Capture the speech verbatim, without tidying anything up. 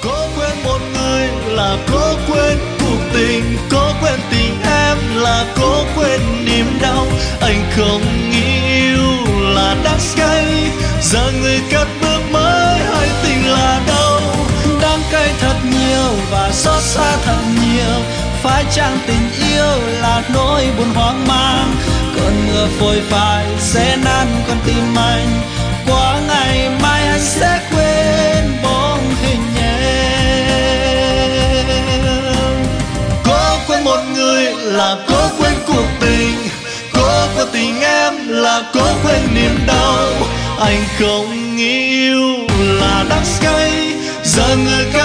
Cố quên một người là cố quên cuộc tình, cố quên tình em là cố quên niềm đau. Anh không nghĩ yêu là đắng cay, giờ người cất bước mới hay tình là đâu. Đắng cay thật nhiều và xót xa thật nhiều, phải chăng tình yêu là nỗi buồn hoang mang. Cơn mưa phôi phai sẽ nát con tim anh, qua ngày mai anh sẽ quên bóng hình em. Cố quên một người là cố quên cuộc tình, cố quên tình em là cố quên niềm đau. Anh không nghĩ yêu là đắng cay, giờ người